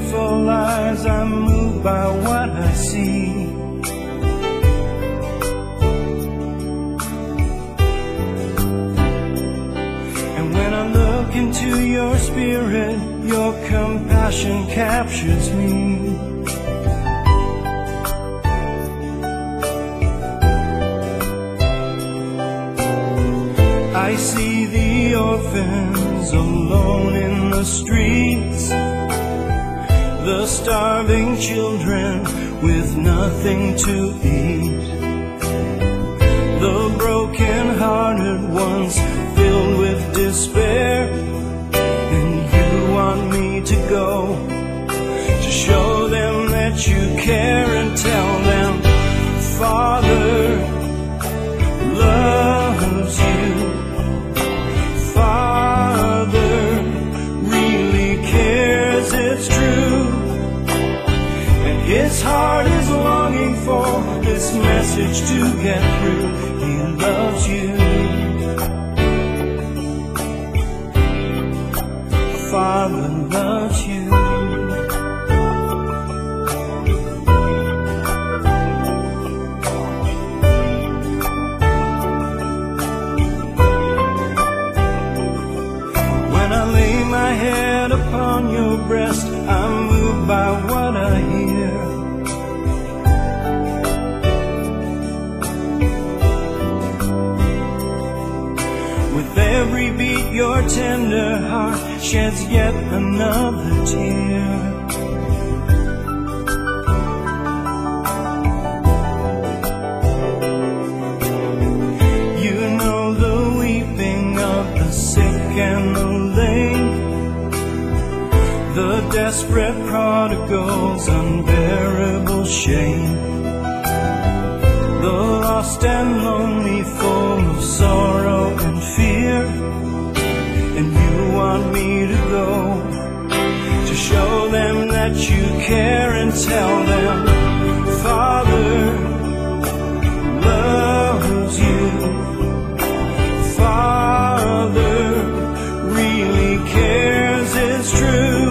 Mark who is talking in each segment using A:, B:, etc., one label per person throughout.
A: beautiful eyes, I'm moved by what I see. And when I look into your spirit, your compassion captures me. I see the orphans alone in the streets, the starving children with nothing to eat, the broken-hearted ones filled with despair. And you want me to go to show them that you care and tell them, Father loves you. Father really cares, it's true. And his heart is longing for this message to get through. He loves you. Father loves you. Upon your breast, I'm moved by what I hear. With every beat, your tender heart sheds yet another tear. You know the weeping of the sick and the lame, the desperate prodigal's unbearable shame, the lost and lonely, full of sorrow and fear. And you want me to go to show them that you care and tell them, Father loves you. Father really cares, it's true.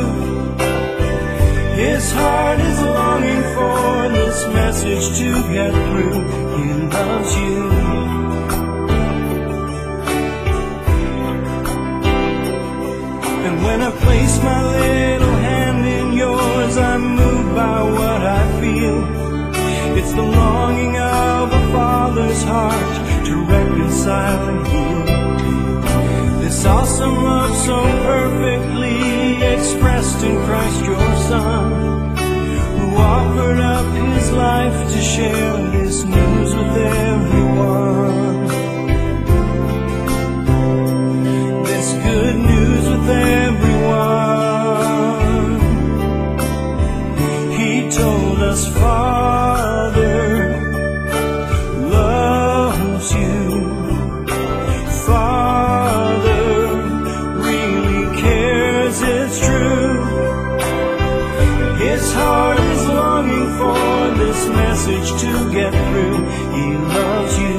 A: His heart is longing for this message to get through. He loves you. And when I place my little hand in yours, I'm moved by what I feel. It's the longing of a father's heart to reconcile and heal. This awesome love so perfectly expressed in Christ your Son, who offered up his life to share this news with everyone. This good news with everyone. He told us, Father loves you. Father really cares, it's true. His heart is longing for this message to get through. He loves you.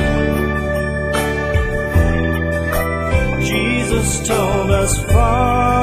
A: Jesus told us, Father